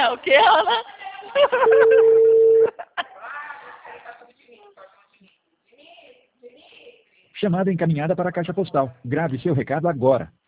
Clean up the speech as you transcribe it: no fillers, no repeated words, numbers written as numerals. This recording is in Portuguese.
É o que, Ana? Chamada encaminhada para a caixa postal. Grave seu recado agora.